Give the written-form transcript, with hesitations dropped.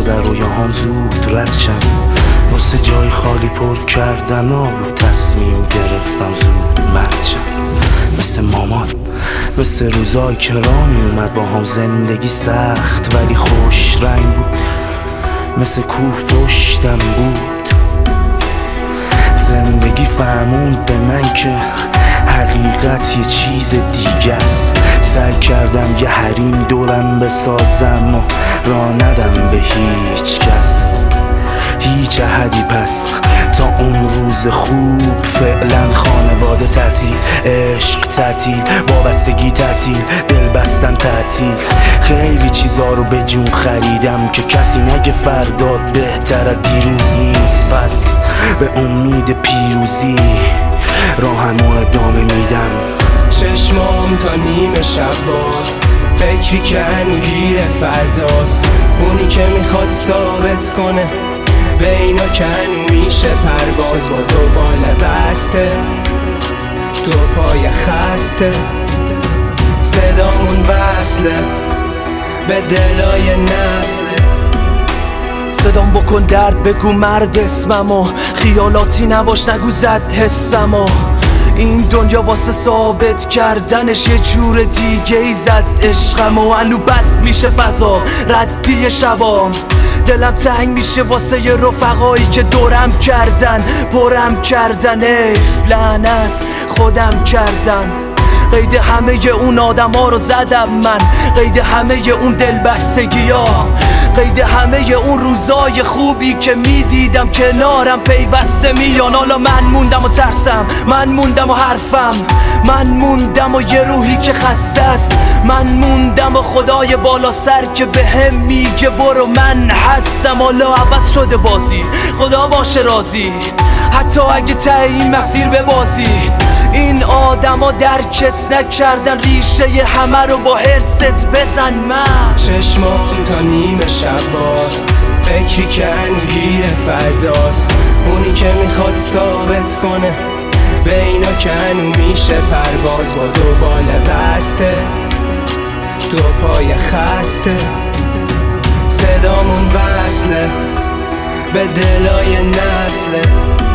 شده رویاهام زود رد شم، واسه جای خالی پر کردن و تصمیم گرفتم زود مرد شم. مثل مامان، مثل روزای که راه می اومد با هم زندگی سخت ولی خوش رنگ بود، مثل کوه پشتم بود. زندگی فهموند به من که حقیقت یه چیز دیگه است. سعی کردم یه حریم دورم بسازم و راه ندم به هیچ کس، هیچ احدی. پس تا اون روز خوب فعلا خانواده تعطیل، عشق تعطیل، وابستگی تعطیل، دل بستن تعطیل. خیلی چیزا رو به جون خریدم که کسی نگه فرداد بهتر از دیروز نیست. پس به امید پیروزی راهمو ادامه میدم. چشمام تا نیمه شب باز، فکری که انگیر فرداست، اونی که میخواد ثابت کنه به اینا که میشه پرواز. با دو بال بسته، دو پای خسته، صدامون وصله به دلای نسله. صدام بکن درد بگو مرد اسممو، خیالاتی نباش نگو زد حسمو. این دنیا واسه ثابت کردنش یه جور دیگه ای زد عشقمو. هنو بد میشه فضا ردی شبام، دلم تنگ میشه واسه یه رفقایی که دورم کردن پرم کردن. ای لعنت خودم کردم، قید همه اون آدم ها رو زدم من، قید همه اون دلبستگی ها، قید همه اون روزای خوبی که میدیدم کنارم پیوسته میان. حالا من موندم و ترسم، من موندم و حرفم، من موندم و یه روحی که خسته است، من موندم و خدای بالا سر که به هم میگه برو من هستم. حالا عوض شده بازی، خدا باشه راضی، حتی اگه ته این مسیر به بازی. این آدما درکت نکردن، ریشه همه رو با حرست بزن. من چشمام تا نیمه شب باز، فکری که انگیر فرداست، اونی که میخواد ثابت کنه به اینا که میشه پرواز. با دو بال بسته، دو پای خسته، صدامون وصله به دلای نسله.